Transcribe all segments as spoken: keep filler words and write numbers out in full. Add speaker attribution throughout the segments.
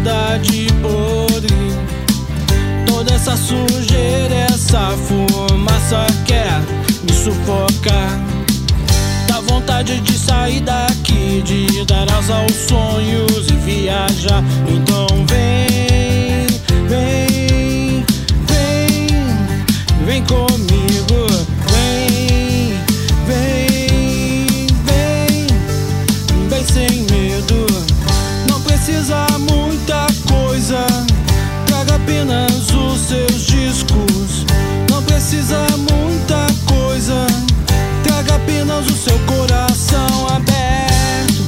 Speaker 1: cidade podre. Toda essa sujeira, essa fumaça quer me sufocar. Dá vontade de sair daqui, de dar asa aos sonhos e viajar. Então vem, vem, vem, vem comigo. Vem, vem, vem, vem sem medo. Não precisa muita coisa, traga apenas os seus discos. Não precisa muita coisa, traga apenas o seu coração aberto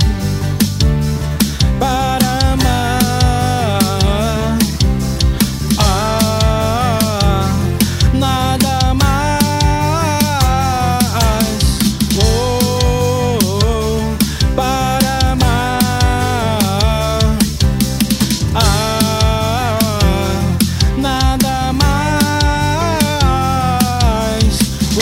Speaker 1: para amar. Ah, nada mais. Oh, oh, para amar. Ah, nada mais. Oh.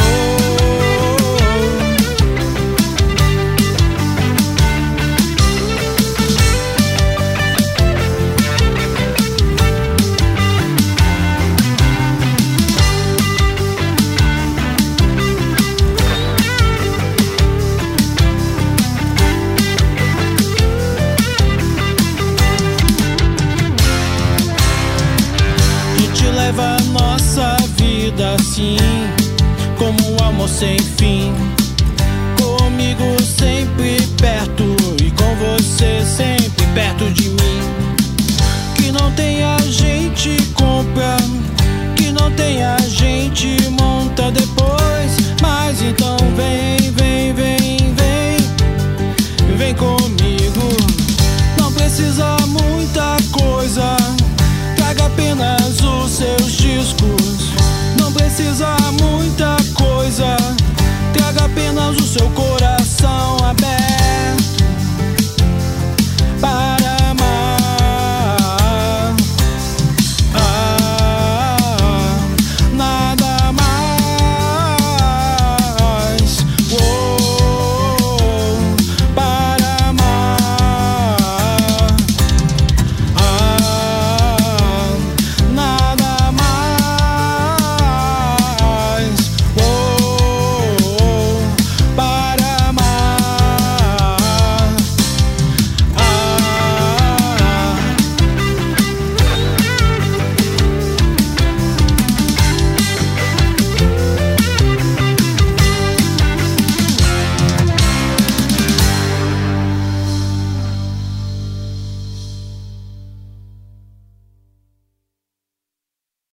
Speaker 1: Leva a nossa vida assim, como um amor sem fim. Comigo sempre perto e com você sempre perto de mim. Que não tem a gente compra, que não tem a gente monta depois. Mas então vem, vem, vem, vem, vem comigo. Não precisa muita coisa, traga apenas os seus discos. Não precisa